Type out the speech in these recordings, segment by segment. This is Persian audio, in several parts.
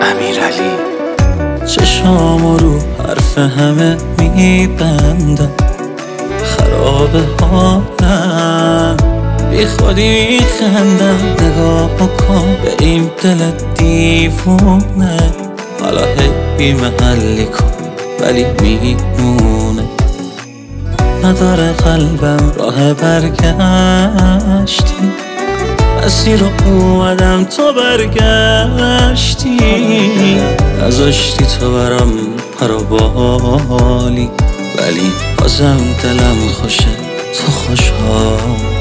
امیرعلی. چشام رو حرف همه میبندم، خراب حالم، بی خودی میخندم. نگاه بکن به این دل دیوونه، حالا هی محلی کن ولی میمونه. نداره قلبم راه برگشتی، مسیر رو اومدم تو برگشتی. نذاشتی تو برام پروبالی، ولی بازم دلم خوشه تو خوشحال.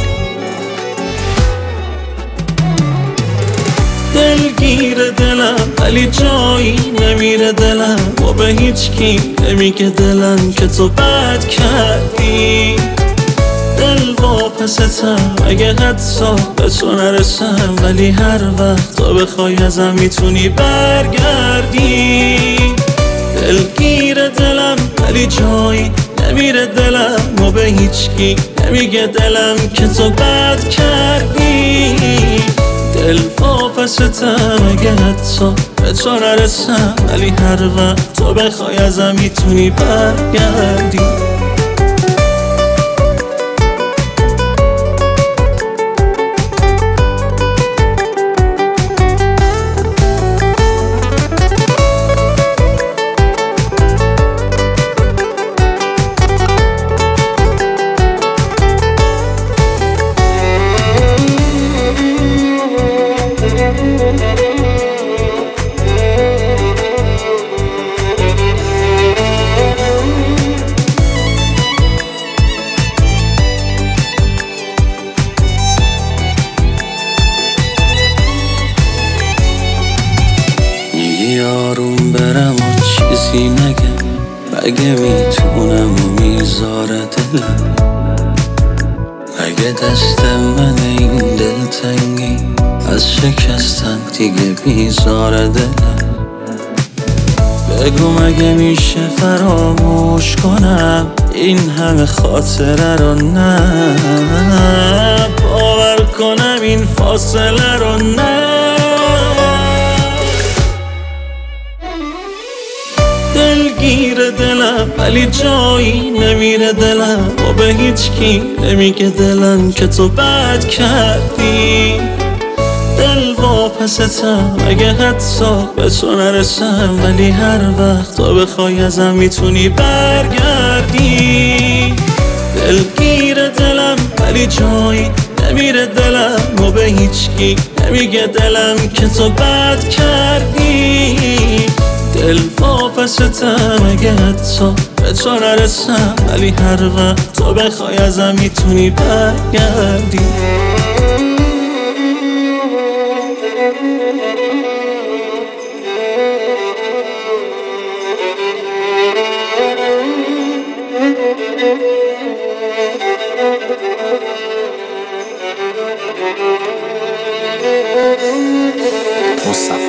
دلگیر دلم ولی جایی نمیره دلم، و به هیچ کی نمیگه دلم که تو بد کردی. دل واپستم اگه حتی به تو نرسم، ولی هر وقت تو بخوای ازم میتونی برگردی. دلگیر دلم ولی جایی نمیره دلم، و به هیچ کی نمیگه دلم که تو بد کردی. دل واپستم اگه حتی به تو نرسم، ولی هر وقت تو بخوای ازم میتونی برگردی. میگی آروم برم و چیزی نگم، اگه میتونم و میذاره دلم. اگه دست من این دلتنگی از شکستن دیگه میذاره دلم. بگو مگه میشه فراموش کنم این همه خاطره رو؟ نه باور کنم این فاصله رو؟ نه دلگیر دلم ولی جایی نمیره دلم، و به هیچ کی نمیگه دلم که تو بد کردی. دل واپستم اگه حتی به تو نرسم، ولی هر وقت تو بخوای ازم میتونی برگردی. دلگیر دلم ولی جایی نمیره دلم، و به هیچ کی نمیگه دلم که تو بد کردی. دل واپستم اگه حتی به تو نرسم، ولی هر وقت تو بخوای ازم میتونی برگردی. مصطفی